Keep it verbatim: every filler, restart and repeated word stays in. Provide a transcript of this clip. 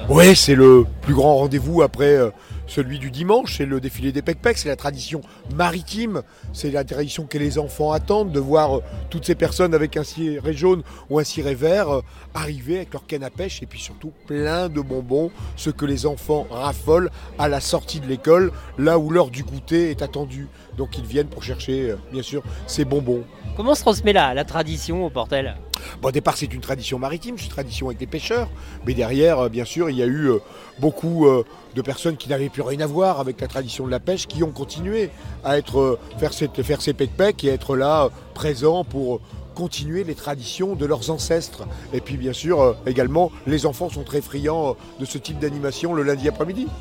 Oui, c'est le plus grand rendez-vous après euh, celui du dimanche, c'est le défilé des Pec-Pec, c'est la tradition maritime, c'est la tradition que les enfants attendent, de voir euh, toutes ces personnes avec un ciré jaune ou un ciré vert euh, arriver avec leur canne à pêche et puis surtout plein de bonbons, ce que les enfants raffolent à la sortie de l'école, là où l'heure du goûter est attendue. Donc ils viennent pour chercher, euh, bien sûr, ces bonbons. Comment se transmet la, la tradition au Portel? Bon, au départ, c'est une tradition maritime, c'est une tradition avec les pêcheurs. Mais derrière, euh, bien sûr, il y a eu euh, beaucoup euh, de personnes qui n'avaient plus rien à voir avec la tradition de la pêche, qui ont continué à être, euh, faire, cette, faire ces pec-pec et être là, euh, présents pour continuer les traditions de leurs ancêtres. Et puis, bien sûr, euh, également, les enfants sont très friands euh, de ce type d'animation le lundi après-midi.